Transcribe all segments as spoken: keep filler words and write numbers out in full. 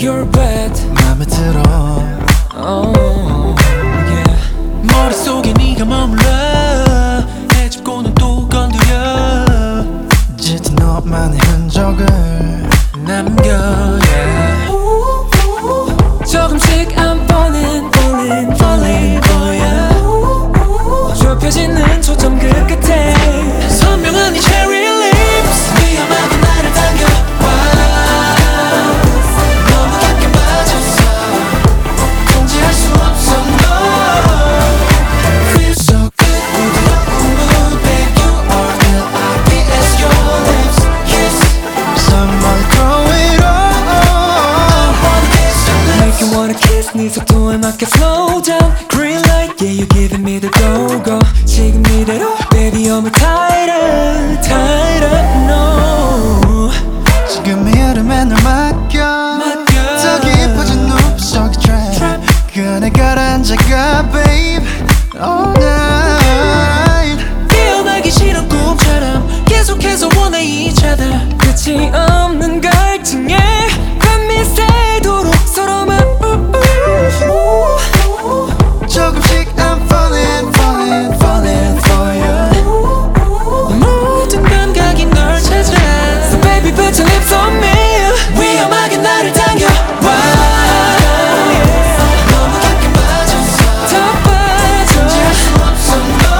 you're bad 맘에 들어 oh, yeah. 머릿속에 네가 머물러 해집고는 또 건드려 짙은 너만의 흔적을 남겨 yeah. 조금씩 I'm falling, falling, falling for you 좁혀지는 초점 그 끝에 선명한 이 cherry lips 위험하게 나를 당겨와 너무 깊게 빠졌어 통제할 수 없어 no Feel so good 부드러운 mood babe you are L I P S your lips kiss Somebody throw it on I wanna kiss your lips Make you wanna kiss 네 속도에 맞게 slow down Green light yeah you're giving me the go go 지금 이대로 baby you're my tighter tighter no 지금의 흐름에 널 맡겨 맡겨. 더 깊어진 눈 속의 trap 그네 가라앉아가 babe all night 깨어나기 싫은 꿈처럼 계속해서 원해 each other 끝이 없는 갈증에 밤이 새도록 서로만 조금씩 I'm falling falling falling for you 모든 감각이 널 찾아 So baby put your lips on me 위험하게 나를 당겨와 너무 깊게 빠졌어 더 빠져 통제할 수 없어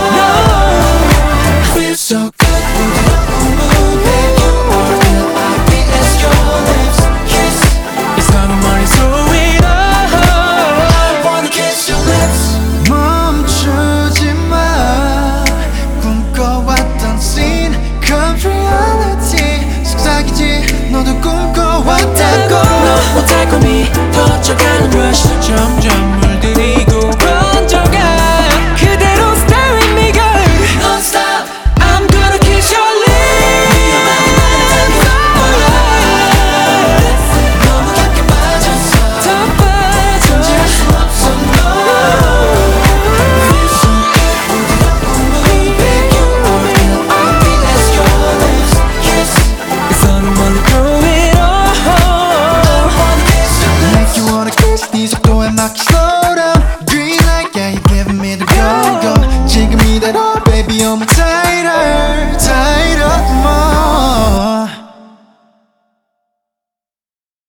no Feel so good 부드러운 mood babe you are L I P S your lips kiss 이상한 말이 throw it up I wanna kiss your lips 멈추지 마 꿈꿔왔던 scene come reality 속삭이지 너도 꿈꿔왔다고 너무 달콤히 퍼져가는 rush 점점